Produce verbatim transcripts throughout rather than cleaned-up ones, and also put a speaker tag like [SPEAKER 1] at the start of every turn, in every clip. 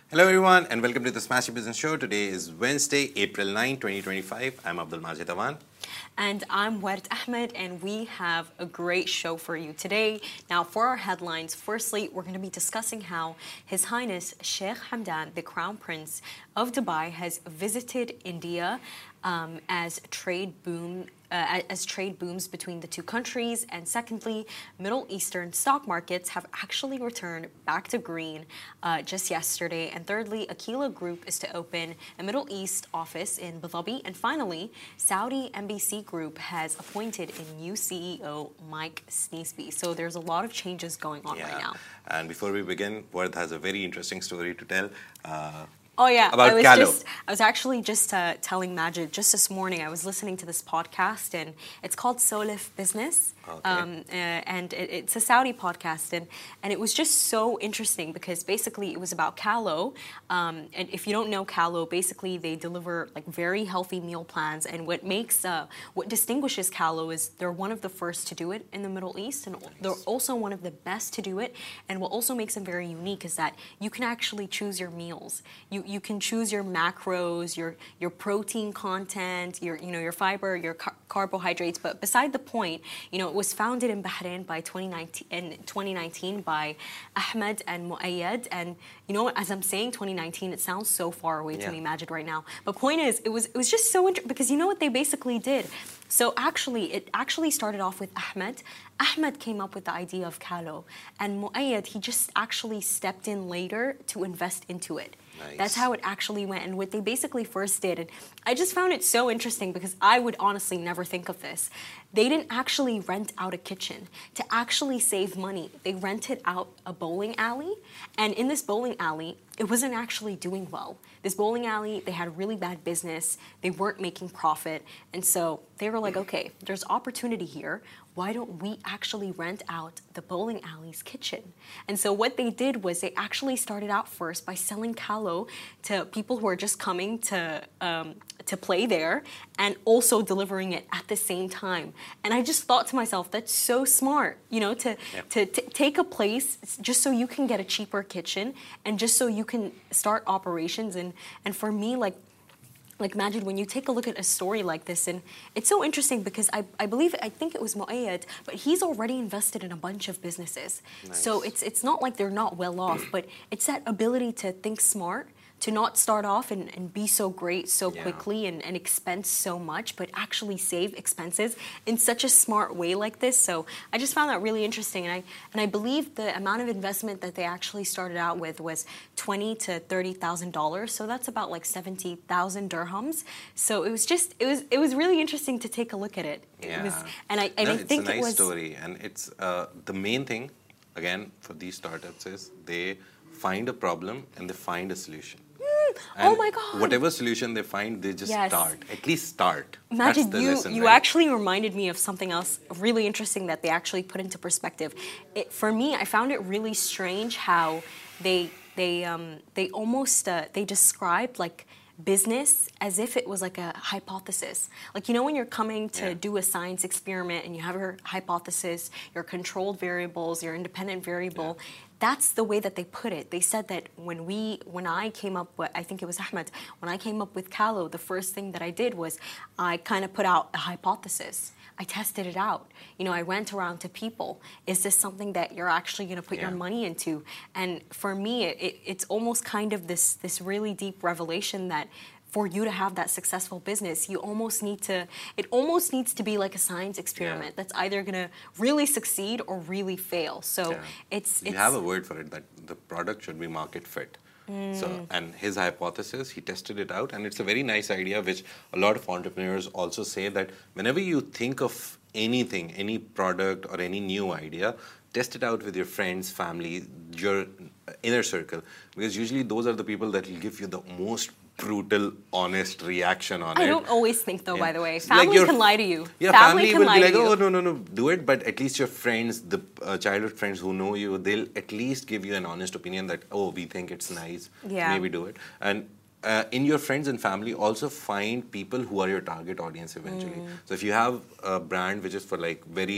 [SPEAKER 1] Hello everyone and welcome to the Smash Your Business Show. Today is Wednesday, April ninth, twenty twenty-five. I'm Abdul Majid Awan.
[SPEAKER 2] And I'm Ward Ahmed, and we have a great show for you today. Now, for our headlines, firstly, we're going to be discussing how His Highness Sheikh Hamdan, the Crown Prince of Dubai, has visited India um, as trade boom. Uh, as trade booms between the two countries. And secondly, Middle Eastern stock markets have actually returned back to green uh, just yesterday. And thirdly, Aquila Group is to open a Middle East office in Abu Dhabi. And finally, Saudi M B C Group has appointed a new C E O, Mike Sneesby. So there's a lot of changes going on
[SPEAKER 1] yeah.
[SPEAKER 2] right now.
[SPEAKER 1] And before we begin, Ward has a very interesting story to tell. Uh,
[SPEAKER 2] Oh yeah,
[SPEAKER 1] about
[SPEAKER 2] I was
[SPEAKER 1] Callo.
[SPEAKER 2] just I was actually just uh, telling Majid just this morning. I was listening to this podcast and it's called Solif Business,
[SPEAKER 1] okay.
[SPEAKER 2] um, uh, and it, it's a Saudi podcast, and and it was just so interesting because basically it was about Callo, um, and if you don't know Callo, basically they deliver like very healthy meal plans, and what makes uh, what distinguishes Callo is they're one of the first to do it in the Middle East, and nice. They're also one of the best to do it. And what also makes them very unique is that you can actually choose your meals. You You can choose your macros, your your protein content, your you know your fiber, your car carbohydrates. But beside the point, you know, it was founded in Bahrain by twenty nineteen, in twenty nineteen by Ahmed and Muayyad. And you know, as I'm saying twenty nineteen, it sounds so far away
[SPEAKER 1] yeah.
[SPEAKER 2] to me, Majid, right now. But point is, it was it was just so interesting because you know what they basically did. So actually, it actually started off with Ahmed. Ahmed came up with the idea of Callo, and Muayyad, he just actually stepped in later to invest into it.
[SPEAKER 1] Nice.
[SPEAKER 2] That's how it actually went, and what they basically first did, and I just found it so interesting because I would honestly never think of this. They didn't actually rent out a kitchen. To actually save money, they rented out a bowling alley, and in this bowling alley, it wasn't actually doing well. This bowling alley, they had really bad business, they weren't making profit, and so they were like, okay, there's opportunity here. Why don't we actually rent out the bowling alley's kitchen? And so what they did was they actually started out first by selling Callo to people who are just coming to um, to play there, and also delivering it at the same time. And I just thought to myself, that's so smart, you know, to
[SPEAKER 1] yep.
[SPEAKER 2] to t take a place just so you can get a cheaper kitchen, and just so you can start operations. And and for me, like. Like Majid, when you take a look at a story like this, and it's so interesting because I, I believe, I think it was Muayyad, but he's already invested in a bunch of businesses.
[SPEAKER 1] Nice.
[SPEAKER 2] So it's it's not like they're not well off, but it's that ability to think smart, to not start off and, and be so great so
[SPEAKER 1] yeah.
[SPEAKER 2] quickly and, and expense so much, but actually save expenses in such a smart way like this. So I just found that really interesting. And I and I believe the amount of investment that they actually started out with was twenty to thirty thousand dollars. So that's about like seventy thousand dirhams. So it was just it was it was really interesting to take a look at it.
[SPEAKER 1] Yeah.
[SPEAKER 2] It was, and I and
[SPEAKER 1] no,
[SPEAKER 2] I
[SPEAKER 1] it's
[SPEAKER 2] think
[SPEAKER 1] a nice
[SPEAKER 2] it was
[SPEAKER 1] story, and it's uh, the main thing again for these startups is they find a problem and they find a solution.
[SPEAKER 2] And oh my God!
[SPEAKER 1] Whatever solution they find, they just
[SPEAKER 2] yes.
[SPEAKER 1] start. At least start.
[SPEAKER 2] Imagine
[SPEAKER 1] That's the
[SPEAKER 2] you.
[SPEAKER 1] lesson,
[SPEAKER 2] you
[SPEAKER 1] right?
[SPEAKER 2] actually reminded me of something else really interesting that they actually put into perspective. It, for me, I found it really strange how they they um, they almost uh, they described like business as if it was like a hypothesis. Like, you know, when you're coming to
[SPEAKER 1] yeah.
[SPEAKER 2] do a science experiment and you have your hypothesis, your controlled variables, your independent variable. Yeah. That's the way that they put it. They said that when we, when I came up with, I think it was Ahmed, when I came up with Callo, the first thing that I did was I kind of put out a hypothesis. I tested it out. You know, I went around to people. Is this something that you're actually going to put yeah. your money into? And for me, it, it, it's almost kind of this this really deep revelation that for you to have that successful business, you almost need to, it almost needs to be like a science experiment yeah. that's either going to really succeed or really fail. So yeah. it's,
[SPEAKER 1] You
[SPEAKER 2] it's...
[SPEAKER 1] have a word for it, that the product should be market fit. Mm. So, and his hypothesis, he tested it out, and it's a very nice idea, which a lot of entrepreneurs also say that whenever you think of anything, any product or any new idea, test it out with your friends, family, your inner circle, because usually those are the people that will give you the most brutal, honest reaction on
[SPEAKER 2] I
[SPEAKER 1] it.
[SPEAKER 2] I don't always think though, yeah. by the way. Family
[SPEAKER 1] like your,
[SPEAKER 2] can lie to you.
[SPEAKER 1] Yeah,
[SPEAKER 2] family,
[SPEAKER 1] family
[SPEAKER 2] can
[SPEAKER 1] will
[SPEAKER 2] lie
[SPEAKER 1] be like,
[SPEAKER 2] to you.
[SPEAKER 1] oh, no, no, no, do it. But at least your friends, the uh, childhood friends who know you, they'll at least give you an honest opinion that, oh, we think it's nice.
[SPEAKER 2] Yeah.
[SPEAKER 1] Maybe do it. And uh, in your friends and family, also find people who are your target audience eventually. Mm. So if you have a brand which is for like very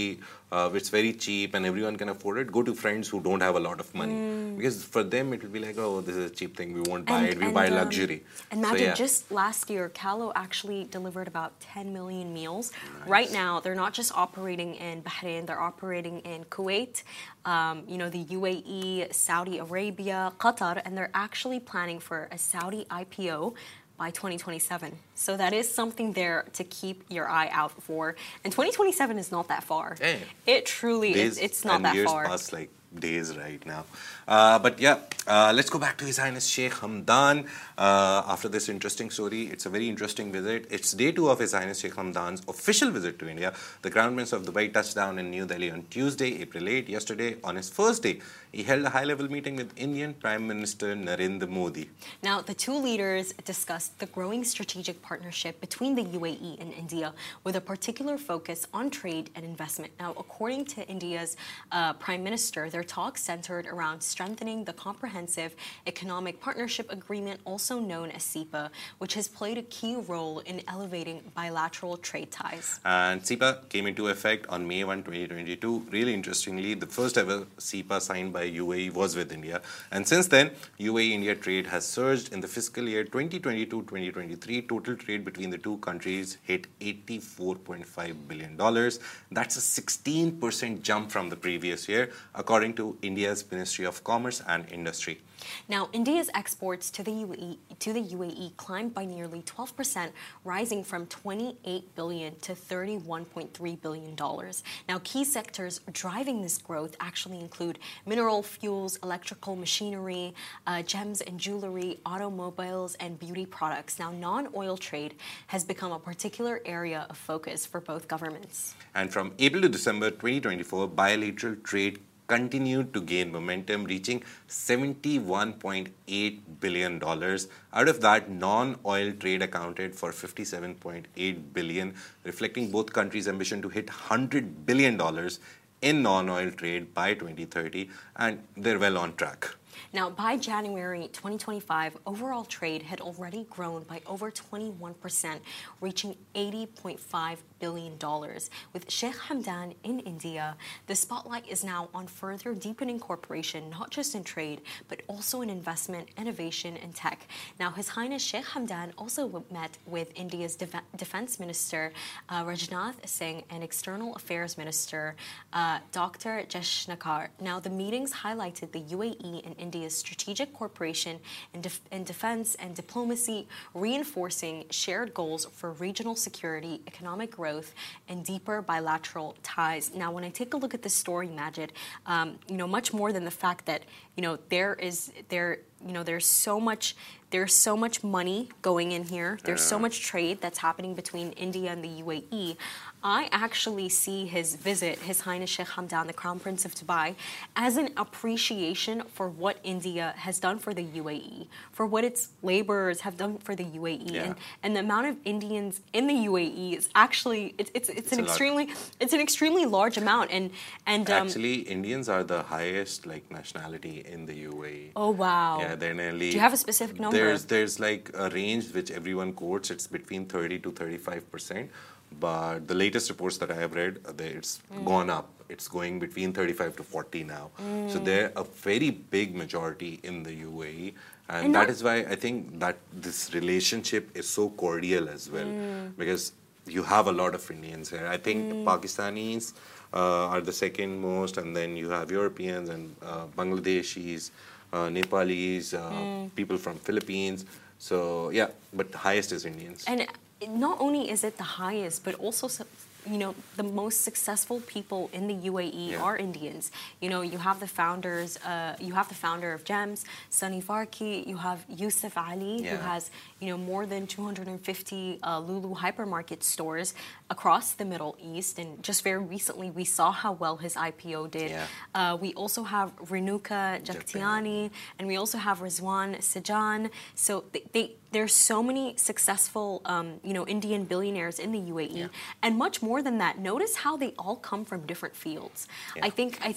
[SPEAKER 1] uh, it's very cheap and everyone can afford it, go to friends who don't have a lot of money. Mm. Because for them, it will be like, oh, this is a cheap thing. We won't buy
[SPEAKER 2] and,
[SPEAKER 1] it. We
[SPEAKER 2] and,
[SPEAKER 1] buy
[SPEAKER 2] um,
[SPEAKER 1] luxury.
[SPEAKER 2] And Majid,
[SPEAKER 1] so, yeah.
[SPEAKER 2] just last year, Callo actually delivered about ten million meals.
[SPEAKER 1] Nice.
[SPEAKER 2] Right now, they're not just operating in Bahrain, they're operating in Kuwait, um, you know, the U A E, Saudi Arabia, Qatar, and they're actually planning for a Saudi I P O by twenty twenty-seven. So that is something there to keep your eye out for. And twenty twenty-seven is not that far.
[SPEAKER 1] Hey.
[SPEAKER 2] It truly
[SPEAKER 1] Days
[SPEAKER 2] is. It's not
[SPEAKER 1] and
[SPEAKER 2] that
[SPEAKER 1] years
[SPEAKER 2] far.
[SPEAKER 1] Past, like days right now. Uh, but yeah, uh, let's go back to His Highness Sheikh Hamdan. Uh, after this interesting story, it's a very interesting visit. It's day two of His Highness Sheikh Hamdan's official visit to India. The Crown Prince of Dubai touched down in New Delhi on Tuesday, April eighth. Yesterday, on his first day, he held a high-level meeting with Indian Prime Minister Narendra Modi.
[SPEAKER 2] Now, the two leaders discussed the growing strategic partnership between the U A E and India, with a particular focus on trade and investment. Now, according to India's uh, Prime Minister, their talks centered around strengthening the Comprehensive Economic Partnership Agreement, also known as C E P A, which has played a key role in elevating bilateral trade ties.
[SPEAKER 1] And C E P A came into effect on May first, twenty twenty-two. Really interestingly, the first ever C E P A signed by U A E was with India. And since then, U A E-India trade has surged. In the fiscal year twenty twenty-two twenty twenty-three, total trade between the two countries hit eighty-four point five billion dollars. That's a sixteen percent jump from the previous year, according to India's Ministry of Commerce and Industry.
[SPEAKER 2] Now, India's exports to the U A E, to the U A E climbed by nearly twelve percent, rising from twenty-eight billion dollars to thirty-one point three billion dollars. Now, key sectors driving this growth actually include mineral fuels, electrical machinery, uh, gems and jewelry, automobiles, and beauty products. Now, non-oil trade has become a particular area of focus for both governments.
[SPEAKER 1] And from April to December twenty twenty-four, bilateral trade continued to gain momentum, reaching seventy-one point eight billion dollars. Out of that, non-oil trade accounted for fifty-seven point eight billion dollars, reflecting both countries' ambition to hit one hundred billion dollars in non-oil trade by twenty thirty, and they're well on track.
[SPEAKER 2] Now, by January twenty twenty-five, overall trade had already grown by over twenty-one percent, reaching eighty point five billion dollars. With Sheikh Hamdan in India, the spotlight is now on further deepening cooperation, not just in trade, but also in investment, innovation, and tech. Now, His Highness Sheikh Hamdan also met with India's Def- Defense Minister, uh, Rajnath Singh, and External Affairs Minister, uh, Doctor Jaishankar. Now, the meetings highlighted the U A E and India's strategic cooperation in, def- in defense and diplomacy, reinforcing shared goals for regional security, economic growth, and deeper bilateral ties. Now, when I take a look at this story, Majid, um, you know, much more than the fact that, you know, there is there, you know, there's so much. There's so much money going in here. There's so much trade that's happening between India and the U A E. I actually see his visit, His Highness Sheikh Hamdan, the Crown Prince of Dubai, as an appreciation for what India has done for the U A E, for what its laborers have done for the U A E,
[SPEAKER 1] Yeah.
[SPEAKER 2] and, and the amount of Indians in the U A E is actually it's it's, it's,
[SPEAKER 1] It's
[SPEAKER 2] an
[SPEAKER 1] a lot.
[SPEAKER 2] extremely it's an extremely large amount, and and um,
[SPEAKER 1] Actually, Indians are the highest like nationality in the U A E.
[SPEAKER 2] oh wow,
[SPEAKER 1] Yeah, they're nearly.
[SPEAKER 2] do you have a specific number?
[SPEAKER 1] There's there's like a range which everyone quotes. It's between thirty to thirty-five percent. But the latest reports that I have read, uh, they- it's
[SPEAKER 2] Mm.
[SPEAKER 1] gone up. It's going between thirty-five to forty now. So they're a very big majority in the U A E. And,
[SPEAKER 2] And
[SPEAKER 1] that
[SPEAKER 2] not-
[SPEAKER 1] is why I think that this relationship is so cordial as well.
[SPEAKER 2] Mm.
[SPEAKER 1] Because you have a lot of Indians here. I think
[SPEAKER 2] Mm.
[SPEAKER 1] Pakistanis uh, are the second most, and then you have Europeans and uh, Bangladeshis, uh, Nepalis, uh,
[SPEAKER 2] Mm.
[SPEAKER 1] people from Philippines. So yeah, but the highest is Indians.
[SPEAKER 2] And not only is it the highest, but also, so- you know, the most successful people in the U A E
[SPEAKER 1] Yeah.
[SPEAKER 2] are Indians. You know, you have the founders, uh, you have the founder of GEMS, Sunny Varki, you have Yusuf Ali, who
[SPEAKER 1] Yeah.
[SPEAKER 2] has, you know, more than two hundred fifty uh, Lulu hypermarket stores across the Middle East. And just very recently, we saw how well his I P O did.
[SPEAKER 1] Yeah.
[SPEAKER 2] Uh, we also have Renuka Jaktiani, and we also have Rizwan Sajan. So they, they there's so many successful, um, you know, Indian billionaires in the U A E,
[SPEAKER 1] Yeah.
[SPEAKER 2] and much more than that. Notice how they all come from different fields.
[SPEAKER 1] Yeah.
[SPEAKER 2] I think I think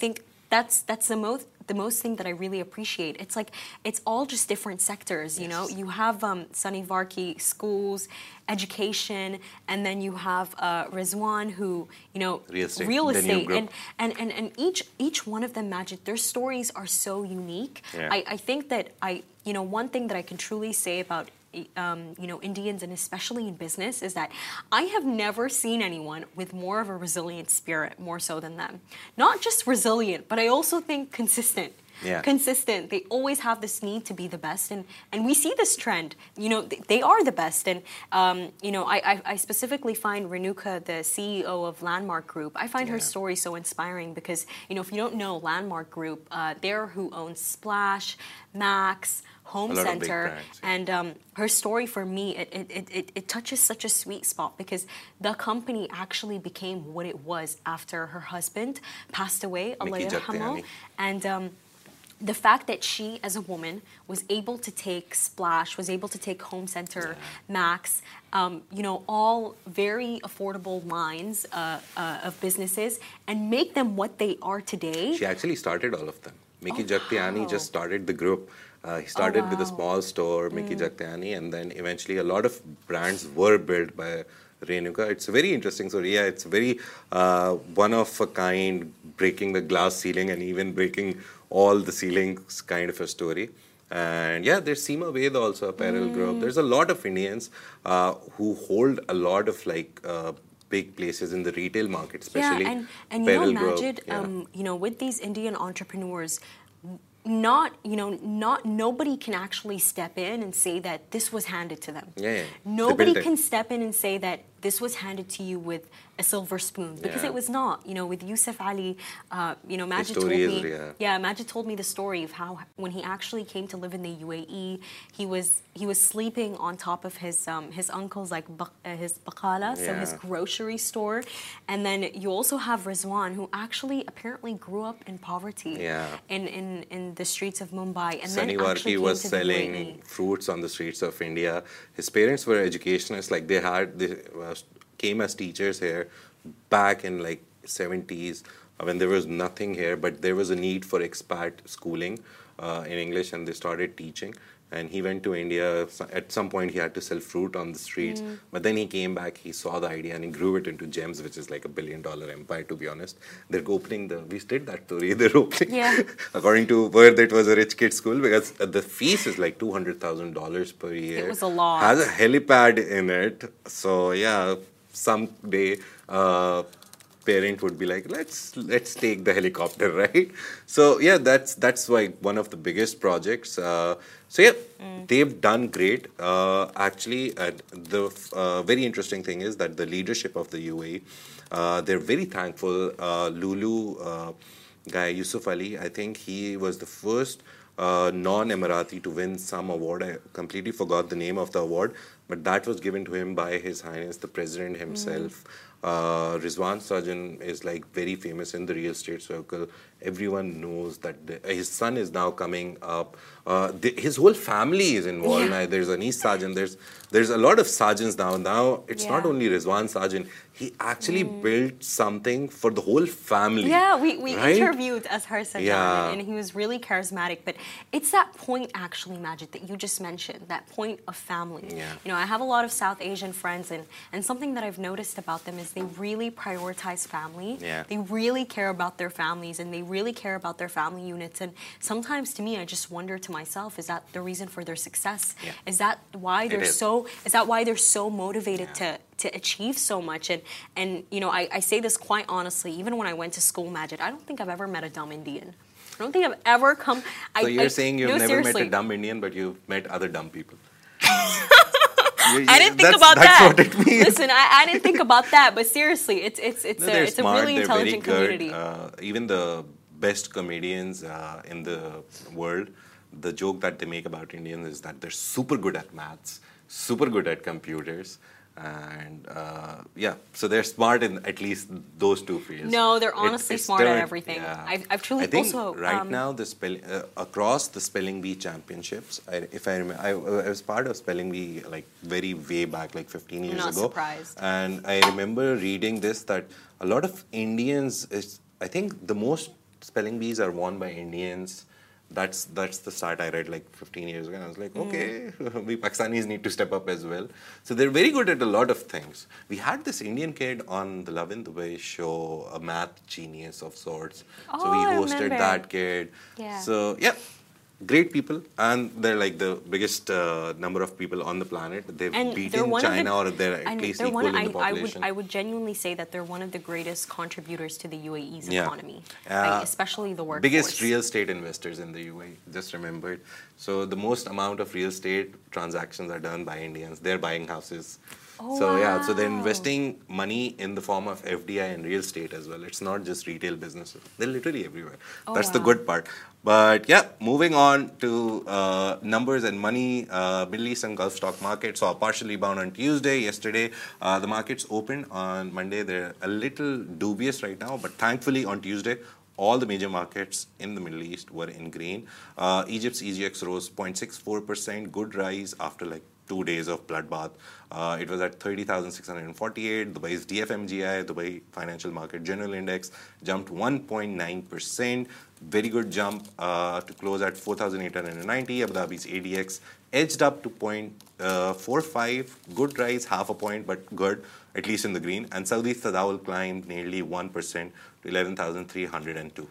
[SPEAKER 2] that's that's the most the most thing that I really appreciate. It's like it's all just different sectors, you
[SPEAKER 1] Yes.
[SPEAKER 2] know. You have um, Sunny Varki, schools, education, and then you have uh, Rizwan, who you know,
[SPEAKER 1] Real estate,
[SPEAKER 2] real
[SPEAKER 1] the new
[SPEAKER 2] estate,
[SPEAKER 1] group.
[SPEAKER 2] and, and and and each each one of them, Majid, their stories are so unique.
[SPEAKER 1] Yeah.
[SPEAKER 2] I, I think that I you know one thing that I can truly say about um, you know Indians, and especially in business, is that I have never seen anyone with more of a resilient spirit, more so than them. Not just resilient, but I also think consistent.
[SPEAKER 1] Yeah.
[SPEAKER 2] Consistent. They always have this need to be the best, and and we see this trend. You know, they, they are the best, and um, you know, I, I I specifically find Renuka, the C E O of Landmark Group, I find her
[SPEAKER 1] Yeah.
[SPEAKER 2] story so inspiring because you know, if you don't know Landmark Group, uh, they're who owns Splash, Max, Home
[SPEAKER 1] A lot of big
[SPEAKER 2] Center,
[SPEAKER 1] brands, yeah.
[SPEAKER 2] and um, her story for me, it, it, it, it, it touches such a sweet spot because the company actually became what it was after her husband passed away, Allah
[SPEAKER 1] Mickey
[SPEAKER 2] yarhamu.
[SPEAKER 1] Jagtiani.
[SPEAKER 2] And um, the fact that she, as a woman, was able to take Splash, was able to take Home Center, Max, um, you know, all very affordable lines uh, uh, of businesses, and make them what they are today.
[SPEAKER 1] She actually started all of them. Mickey
[SPEAKER 2] Oh,
[SPEAKER 1] Jagtiani
[SPEAKER 2] wow.
[SPEAKER 1] just started the group. Uh, he started with a
[SPEAKER 2] wow. Mm.
[SPEAKER 1] small store, Mickey Jagtiani, and then eventually a lot of brands were built by Renuka. It's very interesting. So yeah, it's very uh, one of a kind, breaking the glass ceiling and even breaking all the ceilings kind of a story. And yeah, there's Seema Ved also, apparel
[SPEAKER 2] Mm.
[SPEAKER 1] group. There's a lot of Indians uh, who hold a lot of like uh, big places in the retail market, especially
[SPEAKER 2] Yeah, and, and you know,
[SPEAKER 1] apparel group.
[SPEAKER 2] Majid,
[SPEAKER 1] Yeah.
[SPEAKER 2] um, you know, with these Indian entrepreneurs, not, you know, not nobody can actually step in and say that this was handed to them.
[SPEAKER 1] Yeah, yeah. They
[SPEAKER 2] Nobody
[SPEAKER 1] built it.
[SPEAKER 2] can step in and say that this was handed to you with a silver spoon because
[SPEAKER 1] Yeah.
[SPEAKER 2] it was not. You know, with Yusuf Ali, uh, you know, Majid told
[SPEAKER 1] story is
[SPEAKER 2] me,
[SPEAKER 1] real.
[SPEAKER 2] yeah, Majid told me the story of how when he actually came to live in the U A E, he was he was sleeping on top of his um, his uncle's like bak- uh, his bakala, so his
[SPEAKER 1] Yeah.
[SPEAKER 2] grocery store, and then you also have Rizwan, who actually apparently grew up in poverty,
[SPEAKER 1] Yeah.
[SPEAKER 2] in, in in the streets of Mumbai, and
[SPEAKER 1] Sunny
[SPEAKER 2] then actually
[SPEAKER 1] Varki
[SPEAKER 2] came
[SPEAKER 1] was
[SPEAKER 2] to the U A E.
[SPEAKER 1] selling fruits on the streets of India. His parents were educationists, like they had they uh, came as teachers here back in like seventies uh, when there was nothing here, but there was a need for expat schooling uh, in English, and they started teaching. And he went to India. So at some point, he had to sell fruit on the streets.
[SPEAKER 2] Mm.
[SPEAKER 1] But then he came back, he saw the idea, and he grew it into Gems, which is like a billion dollar empire, to be honest. They're opening the, we did that story, they're opening,
[SPEAKER 2] Yeah.
[SPEAKER 1] according to Word, it was a rich kid school because uh, the fees is like two hundred thousand dollars per year.
[SPEAKER 2] It was a lot.
[SPEAKER 1] Has a helipad in it. So, yeah, someday. Uh, parent would be like, let's let's take the helicopter, right? So yeah, that's that's why one of the biggest projects. Uh, so yeah,
[SPEAKER 2] Mm.
[SPEAKER 1] they've done great. Uh, actually, uh, the uh, very interesting thing is that the leadership of the U A E, uh, they're very thankful. Uh, Lulu uh, guy Yusuf Ali, I think he was the first uh, non-Emirati to win some award. I completely forgot the name of the award, but that was given to him by His Highness the President himself. Uh, Rizwan Sajan is like very famous in the real estate circle. Everyone knows that the, his son is now coming up. Uh, the, his whole family is involved
[SPEAKER 2] Yeah.
[SPEAKER 1] now. There's Anis Sajan. There's there's a lot of Sajans now. Now it's not
[SPEAKER 2] Yeah.
[SPEAKER 1] only Rizwan Sajan. He actually built something for the whole family.
[SPEAKER 2] Yeah, we, we
[SPEAKER 1] right?
[SPEAKER 2] interviewed Azhar Sajan,
[SPEAKER 1] Yeah.
[SPEAKER 2] and he was really charismatic. But it's that point, actually, Majid, that you just mentioned, that point of family.
[SPEAKER 1] Yeah.
[SPEAKER 2] You know, I have a lot of South Asian friends, and, and something that I've noticed about them is they really prioritize family.
[SPEAKER 1] Yeah.
[SPEAKER 2] They really care about their families, and they really care about their family units. And sometimes, to me, I just wonder to myself, is that the reason for their success?
[SPEAKER 1] Yeah.
[SPEAKER 2] Is that why they're
[SPEAKER 1] is.
[SPEAKER 2] so? Is that why they're so motivated
[SPEAKER 1] Yeah.
[SPEAKER 2] to? to achieve so much, and and you know I, I say this quite honestly, even when I went to school, Majid, I don't think I've ever met a dumb Indian. I don't think I've ever come. I,
[SPEAKER 1] So you're
[SPEAKER 2] I,
[SPEAKER 1] saying you've
[SPEAKER 2] no,
[SPEAKER 1] never
[SPEAKER 2] seriously.
[SPEAKER 1] met a dumb Indian, but you've met other dumb people.
[SPEAKER 2] I didn't think
[SPEAKER 1] That's-
[SPEAKER 2] about
[SPEAKER 1] that's
[SPEAKER 2] that.
[SPEAKER 1] what it means.
[SPEAKER 2] Listen, I, I didn't think about that, but seriously, it's it's it's
[SPEAKER 1] No,
[SPEAKER 2] a
[SPEAKER 1] they're
[SPEAKER 2] it's
[SPEAKER 1] smart,
[SPEAKER 2] a really
[SPEAKER 1] they're
[SPEAKER 2] intelligent
[SPEAKER 1] very good.
[SPEAKER 2] community.
[SPEAKER 1] Uh, even the best comedians uh, in the world, the joke that they make about Indians is that they're super good at maths, super good at computers, and uh, yeah, so they're smart in at least those two fields.
[SPEAKER 2] No, they're
[SPEAKER 1] It-
[SPEAKER 2] honestly
[SPEAKER 1] it's
[SPEAKER 2] smart at
[SPEAKER 1] still-
[SPEAKER 2] everything.
[SPEAKER 1] yeah.
[SPEAKER 2] I've, I've truly
[SPEAKER 1] I think
[SPEAKER 2] also
[SPEAKER 1] right
[SPEAKER 2] um,
[SPEAKER 1] now the spell uh, across the spelling bee championships. I, if I remember, I, I was part of spelling bee like very way back, like fifteen years
[SPEAKER 2] not
[SPEAKER 1] ago.
[SPEAKER 2] surprised.
[SPEAKER 1] And I remember reading this that a lot of Indians is, I think the most spelling bees are worn by Indians. That's that's the start I read like fifteen years ago. And I was like,
[SPEAKER 2] Mm.
[SPEAKER 1] okay, we Pakistanis need to step up as well. So they're very good at a lot of things. We had this Indian kid on the Love in Dubai show, a math genius of sorts. so
[SPEAKER 2] Oh,
[SPEAKER 1] we
[SPEAKER 2] I
[SPEAKER 1] hosted
[SPEAKER 2] remember.
[SPEAKER 1] that kid.
[SPEAKER 2] Yeah.
[SPEAKER 1] So yeah, great people, and they're like the biggest uh, number of people on the planet. They've
[SPEAKER 2] And they're
[SPEAKER 1] beaten
[SPEAKER 2] one of the-
[SPEAKER 1] China, or they're at
[SPEAKER 2] and
[SPEAKER 1] least
[SPEAKER 2] they're
[SPEAKER 1] equal
[SPEAKER 2] one,
[SPEAKER 1] in the
[SPEAKER 2] I, I would
[SPEAKER 1] population.
[SPEAKER 2] I would genuinely say that they're one of the greatest contributors to the U A E's
[SPEAKER 1] Yeah.
[SPEAKER 2] economy,
[SPEAKER 1] Uh,
[SPEAKER 2] right? Especially the workforce.
[SPEAKER 1] Biggest real estate investors in the U A E, just remembered. So the most amount of real estate transactions are done by Indians. They're buying houses.
[SPEAKER 2] Oh,
[SPEAKER 1] so yeah, so they're
[SPEAKER 2] wow.
[SPEAKER 1] investing money in the form of F D I and real estate as well. It's not just retail businesses. They're literally everywhere.
[SPEAKER 2] Oh,
[SPEAKER 1] That's the
[SPEAKER 2] wow.
[SPEAKER 1] good part. But yeah, moving on to uh, numbers and money, uh, Middle East and Gulf stock market saw a partial rebound on Tuesday. Yesterday, uh, the markets opened. On Monday, they're a little dubious right now, but thankfully on Tuesday, all the major markets in the Middle East were in green. Uh, Egypt's E G X rose zero point six four percent, good rise after like two days of bloodbath. Uh, it was at thirty thousand six hundred forty-eight. Dubai's D F M G I, Dubai Financial Market General Index, jumped one point nine percent. Very good jump uh, to close at four thousand eight hundred ninety. Abu Dhabi's A D X edged up to zero point four five. Good rise, half a point, but good, at least in the green. And Saudi's Tadawul climbed nearly one percent to eleven thousand three hundred two.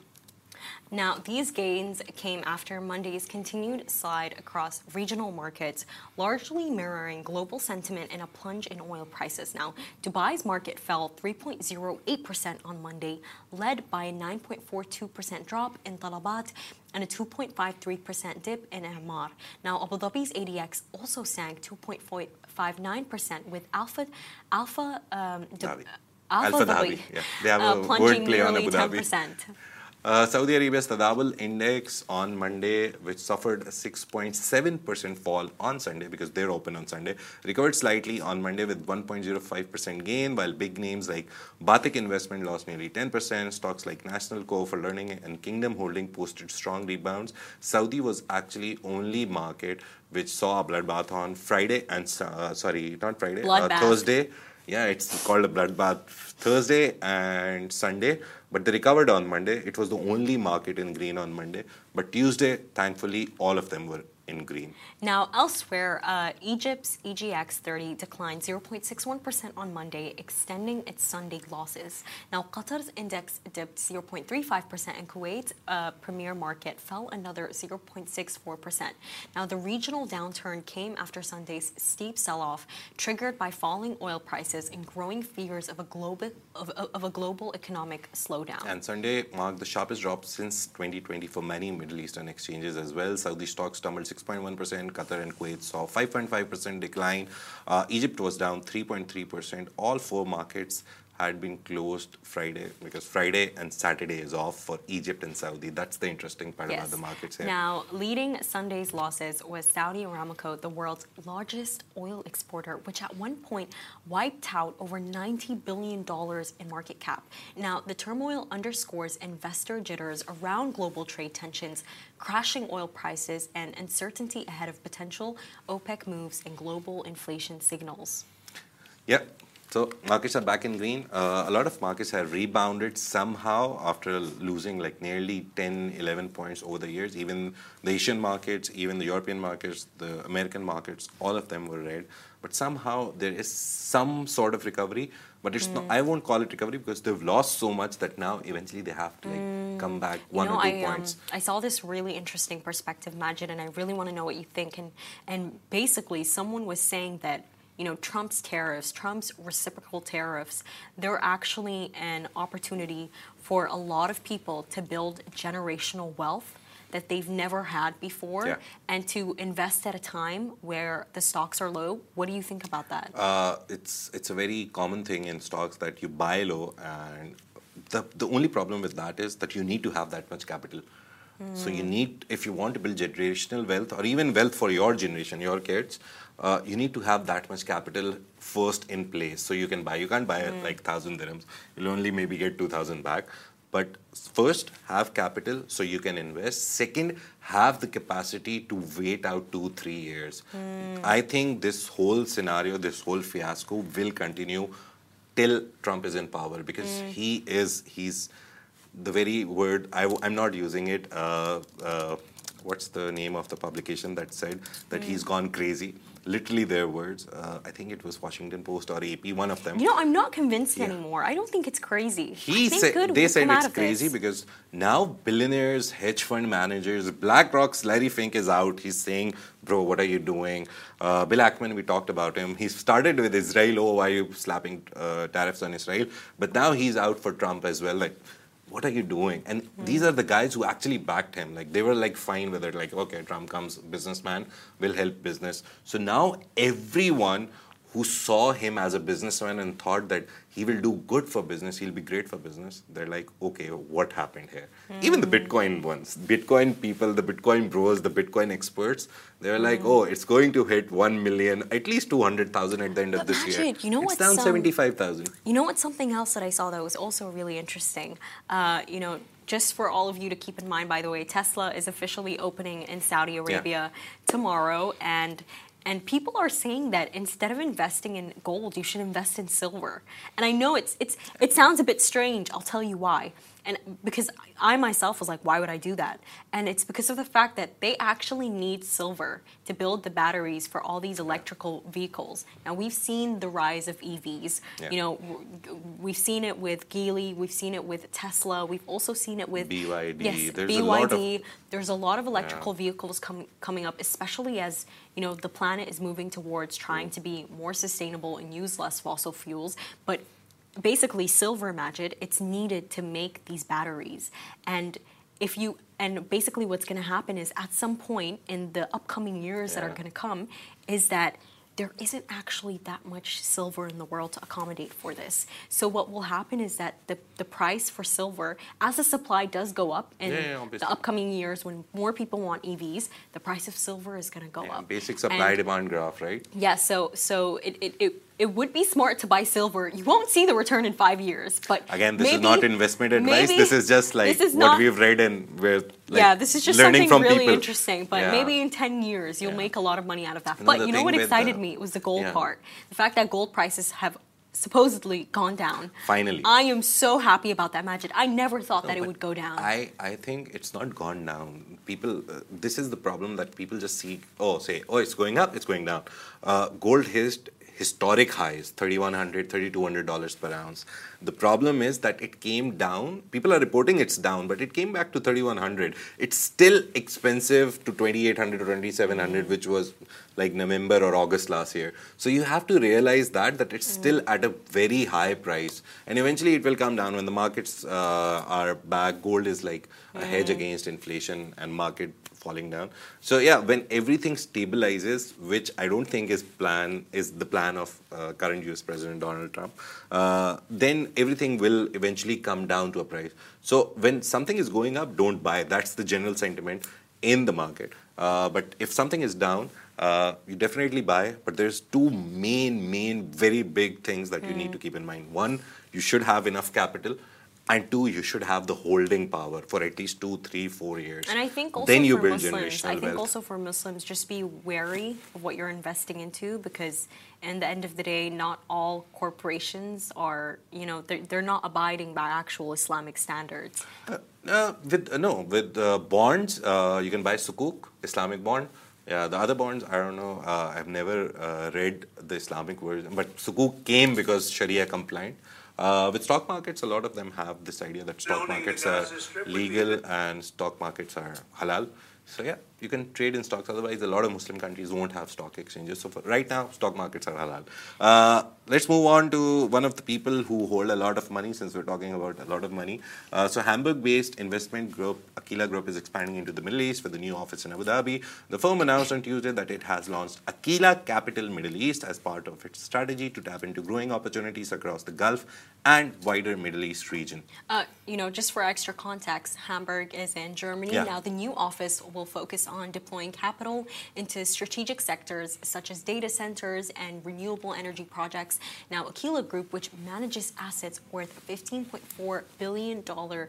[SPEAKER 2] Now, these gains came after Monday's continued slide across regional markets, largely mirroring global sentiment and a plunge in oil prices. Now, Dubai's market fell three point zero eight percent on Monday, led by a nine point four two percent drop in Talabat and a two point five three percent dip in Emaar. Now, Abu Dhabi's A D X also sank two point five nine percent, with Alpha, Alpha, um,
[SPEAKER 1] Dhabi.
[SPEAKER 2] Alpha,
[SPEAKER 1] Alpha
[SPEAKER 2] Dhabi,
[SPEAKER 1] Dhabi, yeah. They have
[SPEAKER 2] uh,
[SPEAKER 1] a
[SPEAKER 2] plunging
[SPEAKER 1] wordplay on
[SPEAKER 2] nearly
[SPEAKER 1] Abu
[SPEAKER 2] ten
[SPEAKER 1] Dhabi.
[SPEAKER 2] percent.
[SPEAKER 1] Uh, Saudi Arabia's Tadawul index on Monday, which suffered a six point seven percent fall on Sunday because they're open on Sunday, recovered slightly on Monday with one point zero five percent gain, while big names like Batik Investment lost nearly ten percent. Stocks like National Co for Learning and Kingdom Holding posted strong rebounds. Saudi was actually only market which saw a bloodbath on Friday and, uh, sorry, not Friday, uh,
[SPEAKER 2] Bloodbath.
[SPEAKER 1] Thursday. Yeah, it's called a bloodbath Thursday and Sunday, but they recovered on Monday. It was the only market in green on Monday. But Tuesday, thankfully, all of them were in green.
[SPEAKER 2] Now, elsewhere, uh, Egypt's E G X thirty declined zero point six one percent on Monday, extending its Sunday losses. Now, Qatar's index dipped zero point three five percent, and Kuwait's uh, premier market fell another zero point six four percent. Now, the regional downturn came after Sunday's steep sell-off, triggered by falling oil prices and growing fears of a global of, of a global economic slowdown.
[SPEAKER 1] And Sunday marked the sharpest drop since twenty twenty for many Middle Eastern exchanges as well. Saudi stocks tumbled six point one percent. Qatar and Kuwait saw five point five percent decline. Uh, Egypt was down three point three percent. All four markets had been closed Friday because Friday and Saturday is off for Egypt and Saudi. That's the interesting part
[SPEAKER 2] Yes.
[SPEAKER 1] about the markets here.
[SPEAKER 2] Now, leading Sunday's losses was Saudi Aramco, the world's largest oil exporter, which at one point wiped out over ninety billion dollars in market cap. Now, the turmoil underscores investor jitters around global trade tensions, crashing oil prices, and uncertainty ahead of potential OPEC moves and global inflation signals.
[SPEAKER 1] Yeah. So markets are back in green. Uh, a lot of markets have rebounded somehow after losing like nearly ten, eleven points over the years. Even the Asian markets, even the European markets, the American markets, all of them were red. But somehow there is some sort of recovery. But it's not, I won't call it recovery because they've lost so much that now eventually they have to like come back one
[SPEAKER 2] you know,
[SPEAKER 1] or two
[SPEAKER 2] I, um,
[SPEAKER 1] points.
[SPEAKER 2] I saw this really interesting perspective, Majid, and I really want to know what you think. And, and basically, someone was saying that, you know, Trump's tariffs, Trump's reciprocal tariffs, they're actually an opportunity for a lot of people to build generational wealth that they've never had before,
[SPEAKER 1] Yeah.
[SPEAKER 2] and to invest at a time where the stocks are low. What do you think about that?
[SPEAKER 1] Uh, it's it's a very common thing in stocks that you buy low, and the the only problem with that is that you need to have that much capital. So you need, if you want to build generational wealth or even wealth for your generation, your kids, uh, you need to have that much capital first in place so you can buy. You can't buy it like thousand dirhams. You'll only maybe get two thousand back. But first, have capital so you can invest. Second, have the capacity to wait out two, three years. I think this whole scenario, this whole fiasco will continue till Trump is in power because he is, he's the very word, I, am not using it, uh, uh, what's the name of the publication that said that mm. he's gone crazy? Literally their words. Uh, I think it was Washington Post or A P, one of them.
[SPEAKER 2] You know, I'm not convinced yeah. anymore. I don't think it's crazy.
[SPEAKER 1] He said, they said it's crazy because now billionaires, hedge fund managers, BlackRock's Larry Fink is out. He's saying, bro, what are you doing? Uh, Bill Ackman, we talked about him. He started with Israel. Oh, why are you slapping uh, tariffs on Israel? But now he's out for Trump as well. Like, what are you doing? And mm. these are the guys who actually backed him. Like, they were like fine with it. Like, okay, Trump comes, businessman, will help business. So now everyone who saw him as a businessman and thought that he will do good for business, he'll be great for business, they're like, okay, what happened here? Mm. Even the Bitcoin ones, Bitcoin people, the Bitcoin bros, the Bitcoin experts, they're mm. like, oh, it's going to hit one million, at least two hundred thousand at the end
[SPEAKER 2] but
[SPEAKER 1] of this
[SPEAKER 2] Majid,
[SPEAKER 1] year.
[SPEAKER 2] You know
[SPEAKER 1] it's down seventy-five thousand.
[SPEAKER 2] You know what's something else that I saw that was also really interesting? Uh, you know, just for all of you to keep in mind, by the way, Tesla is officially opening in Saudi Arabia yeah. tomorrow, and And people are saying that instead of investing in gold, you should invest in silver. And I know it's it's it sounds a bit strange. I'll tell you why. And because I myself was like, why would I do that? And it's because of the fact that they actually need silver to build the batteries for all these electrical vehicles. Now, we've seen the rise of E Vs. Yeah. You know, we've seen it with Geely. We've seen it with Tesla. We've also seen it with
[SPEAKER 1] B Y D.
[SPEAKER 2] Yes,
[SPEAKER 1] There's
[SPEAKER 2] B Y D.
[SPEAKER 1] A lot of,
[SPEAKER 2] There's a lot of electrical yeah. vehicles com- coming up, especially as, you know, the planet is moving towards trying to be more sustainable and use less fossil fuels. But basically, silver, Majid, it's needed to make these batteries. And if you and basically what's going to happen is at some point in the upcoming years yeah. that are going to come is that there isn't actually that much silver in the world to accommodate for this. So what will happen is that the, the price for silver, as the supply does go up in
[SPEAKER 1] yeah, yeah,
[SPEAKER 2] the upcoming years when more people want E Vs, the price of silver is going to go
[SPEAKER 1] yeah,
[SPEAKER 2] up.
[SPEAKER 1] Basic supply-demand graph, right?
[SPEAKER 2] Yeah, so so it, it, it, it would be smart to buy silver. You won't see the return in five years, but
[SPEAKER 1] again, this
[SPEAKER 2] maybe,
[SPEAKER 1] is not investment advice.
[SPEAKER 2] Maybe,
[SPEAKER 1] this is just like
[SPEAKER 2] is
[SPEAKER 1] what
[SPEAKER 2] not,
[SPEAKER 1] we've read and we're like
[SPEAKER 2] yeah, this is just
[SPEAKER 1] learning
[SPEAKER 2] something
[SPEAKER 1] from
[SPEAKER 2] really
[SPEAKER 1] people.
[SPEAKER 2] Interesting. But
[SPEAKER 1] yeah.
[SPEAKER 2] maybe in ten years you'll yeah. make a lot of money out of that.
[SPEAKER 1] You know,
[SPEAKER 2] but you know what excited
[SPEAKER 1] the,
[SPEAKER 2] me? It was the gold
[SPEAKER 1] yeah.
[SPEAKER 2] part. The fact that gold prices have supposedly gone down.
[SPEAKER 1] Finally.
[SPEAKER 2] I am so happy about that, Majid. I never thought
[SPEAKER 1] no,
[SPEAKER 2] that it would go down.
[SPEAKER 1] I, I think it's not gone down. People, uh, this is the problem that people just see, oh, say, oh, it's going up, it's going down. Uh, gold hit historic highs, thirty-one hundred dollars, thirty-two hundred dollars per ounce. The problem is that it came down. People are reporting it's down, but it came back to thirty-one hundred. It's still expensive to twenty-eight hundred or twenty-seven hundred, which was like November or August last year. So you have to realize that, that it's still at a very high price. And eventually it will come down when the markets uh, are back. Gold is like a hedge against inflation and market falling down. So yeah, when everything stabilizes, which I don't think is plan is the plan of uh, current U S President Donald Trump, uh, then everything will eventually come down to a price. So when something is going up, don't buy. That's the general sentiment in the market. Uh, but if something is down, uh, you definitely buy. But there's two main, main, very big things that you mm. need to keep in mind. One, you should have enough capital. And two, you should have the holding power for at least two, three, four years.
[SPEAKER 2] And I think also
[SPEAKER 1] then you
[SPEAKER 2] for
[SPEAKER 1] build
[SPEAKER 2] Muslims, I think
[SPEAKER 1] wealth.
[SPEAKER 2] also for Muslims, just be wary of what you're investing into, because in the end of the day, not all corporations are, you know, they're, they're not abiding by actual Islamic standards.
[SPEAKER 1] Uh, uh, with uh, no, with uh, bonds, uh, you can buy sukuk, Islamic bond. Yeah, the other bonds, I don't know. Uh, I've never uh, read the Islamic version, but sukuk came because Sharia compliant. Uh, with stock markets, a lot of them have this idea that stock markets are legal and stock markets are halal. So yeah, you can trade in stocks. Otherwise, a lot of Muslim countries won't have stock exchanges. So for right now, stock markets are halal. Uh, let's move on to one of the people who hold a lot of money, since we're talking about a lot of money. Uh, so Hamburg-based investment group Aquila Group is expanding into the Middle East with a new office in Abu Dhabi. The firm announced on Tuesday that it has launched Aquila Capital Middle East as part of its strategy to tap into growing opportunities across the Gulf and wider Middle East region.
[SPEAKER 2] Uh, you know, just for extra context, Hamburg is in Germany.
[SPEAKER 1] Yeah.
[SPEAKER 2] Now, the new office will focus on deploying capital into strategic sectors such as data centers and renewable energy projects. Now, Aquila Group, which manages assets worth fifteen point four billion dollars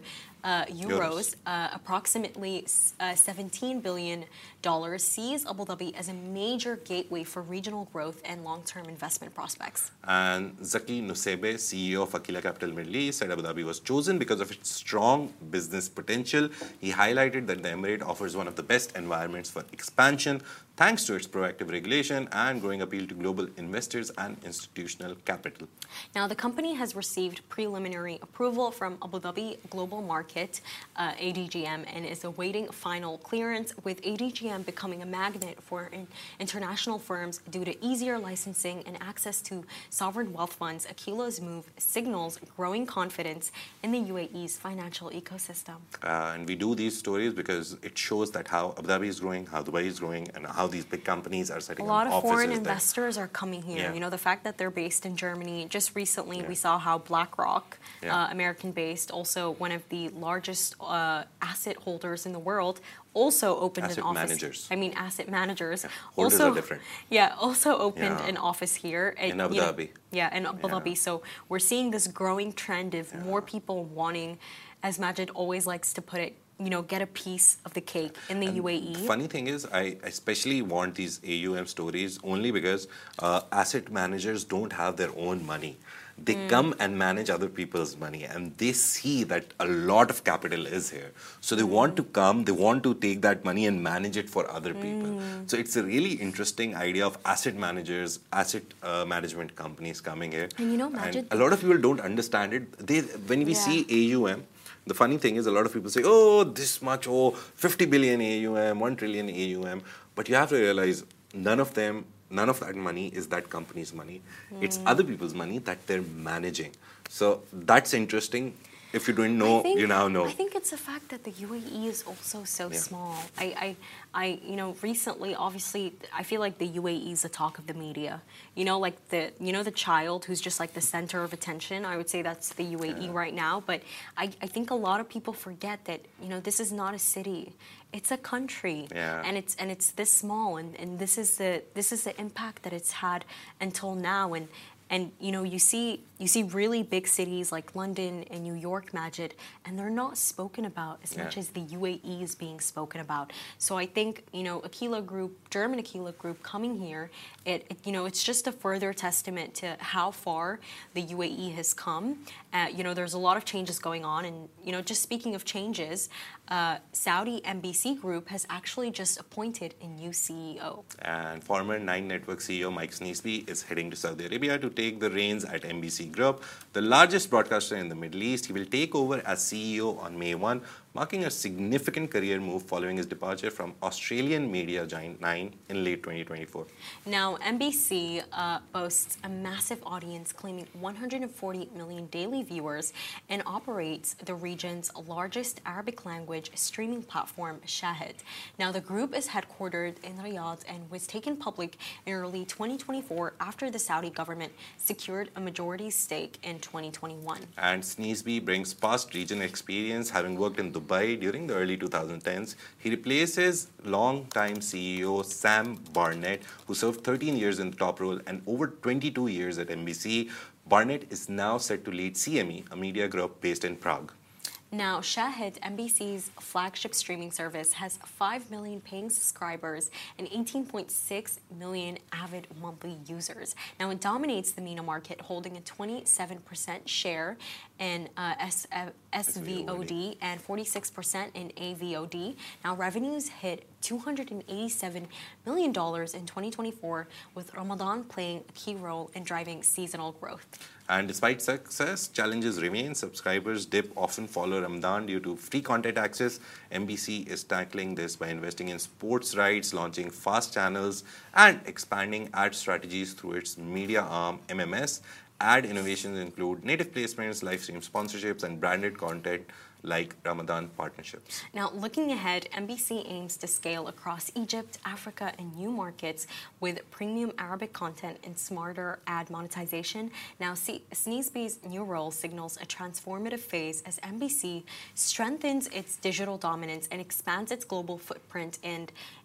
[SPEAKER 2] uh, euros, uh, approximately uh, seventeen billion dollars, sees Abu Dhabi as a major gateway for regional growth and long-term investment prospects.
[SPEAKER 1] And Zaki Nusseibeh, C E O of Aquila Capital Middle East, said Abu Dhabi was chosen because of its strong business potential. He highlighted that the Emirate offers one of the best environments for expansion, thanks to its proactive regulation and growing appeal to global investors and institutional capital.
[SPEAKER 2] Now, the company has received preliminary approval from Abu Dhabi Global Market, uh, A D G M, and is awaiting final clearance, with A D G M becoming a magnet for in international firms due to easier licensing and access to sovereign wealth funds. Aquila's move signals growing confidence in the U A E's financial ecosystem.
[SPEAKER 1] Uh, and we do these stories because it shows that how Abu Dhabi is growing, how Dubai is growing, and how these big companies are setting
[SPEAKER 2] a lot
[SPEAKER 1] up
[SPEAKER 2] of
[SPEAKER 1] offices
[SPEAKER 2] foreign
[SPEAKER 1] there.
[SPEAKER 2] investors are coming here.
[SPEAKER 1] Yeah.
[SPEAKER 2] You know, the fact that they're based in Germany. Just recently,
[SPEAKER 1] Yeah.
[SPEAKER 2] we saw how BlackRock,
[SPEAKER 1] Yeah.
[SPEAKER 2] uh, American-based, also one of the largest uh, asset holders in the world, also opened
[SPEAKER 1] Asset
[SPEAKER 2] an office.
[SPEAKER 1] managers.
[SPEAKER 2] I mean, asset managers.
[SPEAKER 1] Yeah. Holders
[SPEAKER 2] also,
[SPEAKER 1] are different.
[SPEAKER 2] Yeah, also opened
[SPEAKER 1] Yeah.
[SPEAKER 2] an office here and,
[SPEAKER 1] In Abu
[SPEAKER 2] you know,
[SPEAKER 1] Dhabi.
[SPEAKER 2] yeah, in Abu
[SPEAKER 1] Yeah.
[SPEAKER 2] Dhabi. So we're seeing this growing trend of more people wanting, as Majid always likes to put it, you know, get a piece of the cake in the
[SPEAKER 1] And
[SPEAKER 2] U A E.
[SPEAKER 1] The funny thing is, I especially want these A U M stories only because uh, asset managers don't have their own money. They
[SPEAKER 2] Mm.
[SPEAKER 1] come and manage other people's money, and they see that a lot of capital is here. So they
[SPEAKER 2] Mm.
[SPEAKER 1] want to come, they want to take that money and manage it for other people.
[SPEAKER 2] Mm.
[SPEAKER 1] So it's a really interesting idea of asset managers, asset uh, management companies coming here.
[SPEAKER 2] And you know, Majid,
[SPEAKER 1] a lot of people don't understand it. They when we
[SPEAKER 2] Yeah.
[SPEAKER 1] see A U M. The funny thing is, a lot of people say, oh, this much, oh, fifty billion A U M, one trillion A U M. But you have to realize, none of them, none of that money is that company's money. Mm. It's other people's money that they're managing. So that's interesting. If you didn't know,
[SPEAKER 2] think,
[SPEAKER 1] you now know.
[SPEAKER 2] I think it's the fact that the U A E is also so
[SPEAKER 1] Yeah.
[SPEAKER 2] small. I, I, I, you know, recently, obviously, I feel like the U A E is the talk of the media. You know, like the, you know, the child who's just like the center of attention. I would say that's the U A E
[SPEAKER 1] Yeah.
[SPEAKER 2] right now. But I, I think a lot of people forget that, you know, this is not a city. It's a country,
[SPEAKER 1] Yeah.
[SPEAKER 2] and it's and it's this small, and, and this is the this is the impact that it's had until now, and. And you know, you see you see really big cities like London and New York, Majid, and they're not spoken about as
[SPEAKER 1] Yeah.
[SPEAKER 2] much as the U A E is being spoken about. So I think, you know, Aquila Group, German Aquila Group coming here, it, it you know, it's just a further testament to how far the U A E has come. Uh, you know, there's a lot of changes going on, and you know, just speaking of changes, uh, Saudi M B C Group has actually just appointed a new C E O.
[SPEAKER 1] And former Nine Network C E O Mike Sneesby is heading to Saudi Arabia to take the reins at M B C Group, the largest broadcaster in the Middle East. He will take over as C E O on May first, marking a significant career move following his departure from Australian media giant Nine in late twenty twenty-four.
[SPEAKER 2] Now, M B C uh, boasts a massive audience, claiming one hundred forty million daily viewers, and operates the region's largest Arabic language streaming platform, Shahid. Now, the group is headquartered in Riyadh and was taken public in early twenty twenty-four after the Saudi government secured a majority stake in twenty twenty-one.
[SPEAKER 1] And Sneesby brings past region experience, having worked in Dubai during the early twenty tens. He replaces long-time C E O Sam Barnett, who served thirteen years in the top role and over twenty-two years at M B C. Barnett is now set to lead C M E, a media group based in Prague.
[SPEAKER 2] Now, Shahid, M B C's flagship streaming service, has five million paying subscribers and eighteen point six million avid monthly users. Now, it dominates the MENA market, holding a twenty-seven percent share in uh, S- uh, S V O D and forty-six percent in A V O D. Now, revenues hit two hundred eighty-seven million dollars in twenty twenty-four, with Ramadan playing a key role in driving seasonal growth.
[SPEAKER 1] And despite success, challenges remain. Subscribers dip often follow Ramadan due to free content access. M B C is tackling this by investing in sports rights, launching fast channels, and expanding ad strategies through its media arm, M M S. Ad innovations include native placements, live stream sponsorships, and branded content like Ramadan partnerships.
[SPEAKER 2] Now, looking ahead, M B C aims to scale across Egypt, Africa, and new markets with premium Arabic content and smarter ad monetization. Now, C- Sneesby's new role signals a transformative phase as M B C strengthens its digital dominance and expands its global footprint and, you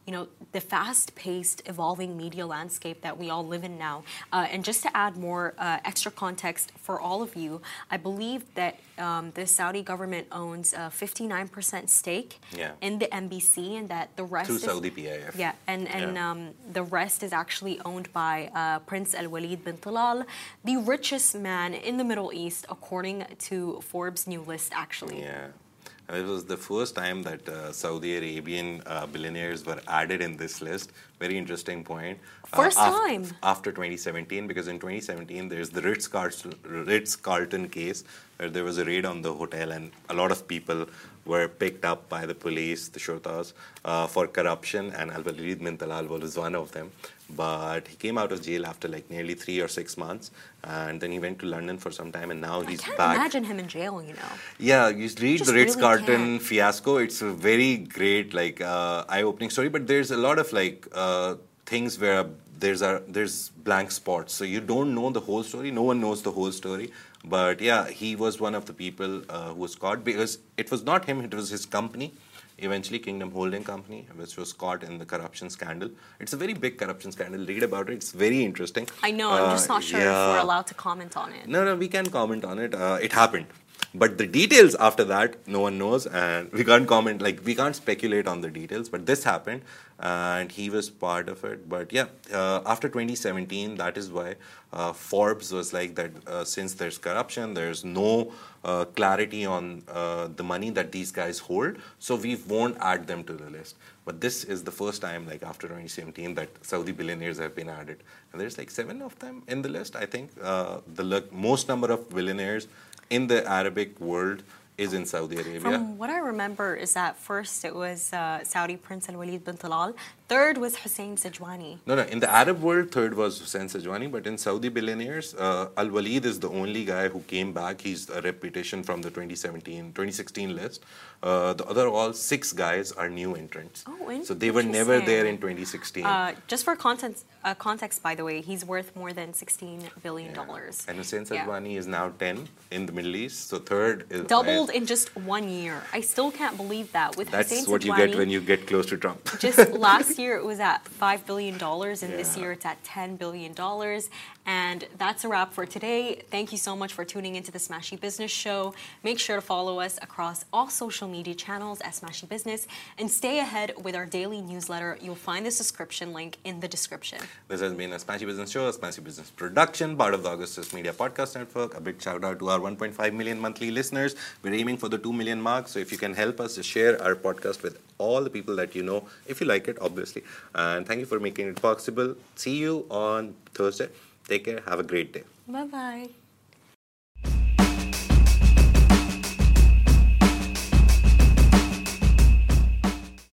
[SPEAKER 2] you know, the fast-paced, evolving media landscape that we all live in now. Uh, and just to add more uh, extra context for all of you, I believe that um, the Saudi government owns a fifty-nine percent stake
[SPEAKER 1] yeah.
[SPEAKER 2] in the M B C, and that the rest
[SPEAKER 1] Through
[SPEAKER 2] is
[SPEAKER 1] Saudi P I F.
[SPEAKER 2] Yeah, and and
[SPEAKER 1] Yeah.
[SPEAKER 2] Um, the rest is actually owned by uh, Prince Al Walid bin Talal, the richest man in the Middle East, according to Forbes' new list. Actually,
[SPEAKER 1] Yeah. It was the first time that uh, Saudi Arabian uh, billionaires were added in this list. Very interesting point.
[SPEAKER 2] First
[SPEAKER 1] uh, af-
[SPEAKER 2] time.
[SPEAKER 1] After twenty seventeen, because in twenty seventeen there's the Ritz Carlton, Ritz Carlton case where there was a raid on the hotel and a lot of people were picked up by the police, the shurtas, uh, for corruption, and Al Walid bin Talal was one of them. But he came out of jail after like nearly three or six months, and then he went to London for some time, and now
[SPEAKER 2] I
[SPEAKER 1] he's
[SPEAKER 2] can't
[SPEAKER 1] back.
[SPEAKER 2] imagine him in jail. You know.
[SPEAKER 1] Yeah, you read
[SPEAKER 2] Just
[SPEAKER 1] the Ritz
[SPEAKER 2] really
[SPEAKER 1] Carlton
[SPEAKER 2] can't.
[SPEAKER 1] fiasco. It's a very great, like, uh, eye-opening story. But there's a lot of like uh, things where there's a there's blank spots. So you don't know the whole story. No one knows the whole story. But yeah, he was one of the people uh, who was caught because it was not him. It was his company. Eventually, Kingdom Holding Company, which was caught in the corruption scandal. It's a very big corruption scandal. Read about it. It's very interesting.
[SPEAKER 2] I know. I'm just
[SPEAKER 1] Uh,
[SPEAKER 2] not sure if
[SPEAKER 1] yeah.
[SPEAKER 2] we're allowed to comment on it.
[SPEAKER 1] No, no, we can comment on it. Uh, it happened. But the details after that, no one knows, and we can't comment, like, we can't speculate on the details, but this happened, and he was part of it. But yeah, uh, after twenty seventeen, that is why uh, Forbes was like that, uh, since there's corruption, there's no uh, clarity on uh, the money that these guys hold, so we won't add them to the list. But this is the first time, like after twenty seventeen, that Saudi billionaires have been added. And there's like seven of them in the list, I think. Uh, the l- most number of billionaires in the Arabic world is in Saudi Arabia.
[SPEAKER 2] From what I remember is that first it was uh, Saudi Prince Al Walid bin Talal. Third was Hussein Sajwani.
[SPEAKER 1] No, no. In the Arab world, third was Hussein Sajwani, but in Saudi billionaires, uh, Al Walid is the only guy who came back. He's a reputation from the twenty seventeen, twenty sixteen list. Uh, the other all six guys are new entrants.
[SPEAKER 2] Oh,
[SPEAKER 1] so they were never there in
[SPEAKER 2] interesting.
[SPEAKER 1] twenty sixteen.
[SPEAKER 2] Uh, just for context, uh, context, by the way, he's worth more than sixteen billion dollars.
[SPEAKER 1] And Hussein
[SPEAKER 2] Yeah.
[SPEAKER 1] Sajwani is now ten in the Middle East. So third is
[SPEAKER 2] Doubled in just one year. I still can't believe that. With
[SPEAKER 1] That's
[SPEAKER 2] Hussein
[SPEAKER 1] what you
[SPEAKER 2] Sajwani,
[SPEAKER 1] get when you get close to Trump.
[SPEAKER 2] just last year it was at five billion dollars, and this
[SPEAKER 1] Yeah.
[SPEAKER 2] year it's at ten billion dollars. And that's a wrap for today. Thank you so much for tuning into the Smashy Business Show. Make sure to follow us across all social media channels at Smashy Business and stay ahead with our daily newsletter. You'll find the subscription link in the description.
[SPEAKER 1] This has been a Smashy Business Show, a Smashy Business production, part of the Augustus Media Podcast Network. A big shout out to our one point five million monthly listeners. We're aiming for the two million mark, so if you can help us to share our podcast with all the people that you know, if you like it, obviously. And thank you for making it possible. See you on Thursday. Take care. Have a great day.
[SPEAKER 2] Bye-bye.